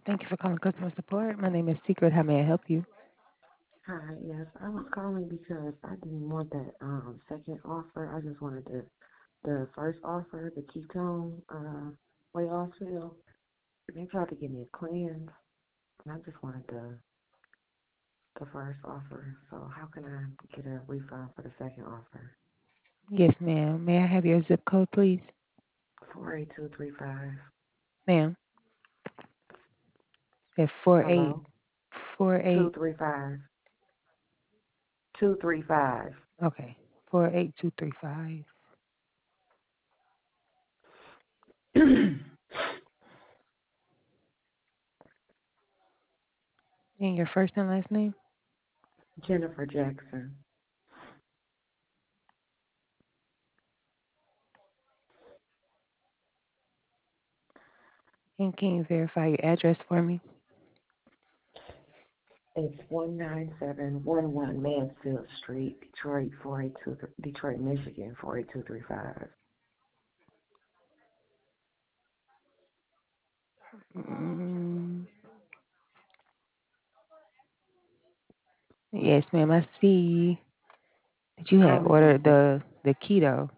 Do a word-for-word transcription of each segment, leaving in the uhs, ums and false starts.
Thank you for calling customer support. My name is Secret. How may I help you? Hi, yes, I was calling because I didn't want that um second offer. I just wanted the the first offer, the ketone uh weight loss pill. They tried to give me a cleanse, and I just wanted the the first offer. So how can I get a refund for the second offer? Yes, ma'am. May I have your zip code, please? Four eight two three five. Ma'am, at four eight Hello, four two eight. three five two three five. Okay, four eight two three five. And your first and last name? Jennifer Jackson. And can you verify your address for me? It's one nine seven one one Mansfield Street, Detroit four eight two Detroit, Michigan four eight two three five. Mm, yes, ma'am. I see that you I had ordered received it. the the keto.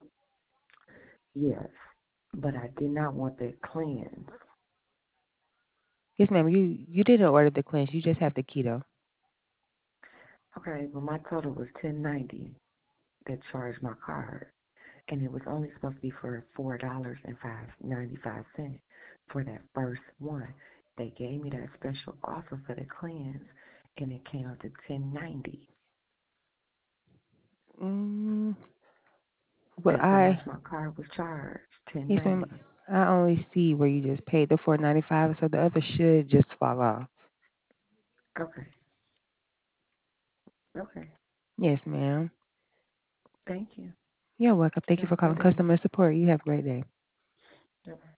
Yes, but I did not want that cleanse. Yes, ma'am. You you didn't order the cleanse. You just have the keto. Okay, but my total was ten ninety that charged my card, and it was only supposed to be for four dollars and five ninety five cents for that first one. They gave me that special offer for the cleanse, and it came up to ten ninety. Mm, well, That's how much I my card was charged, ten yes, ma'am. ninety. I only see where you just paid the four ninety five, so the other should just fall off. Okay, okay. Yes, ma'am. Thank you. You're welcome. Thank you Have for a good calling day. customer support. You have a great day. Bye.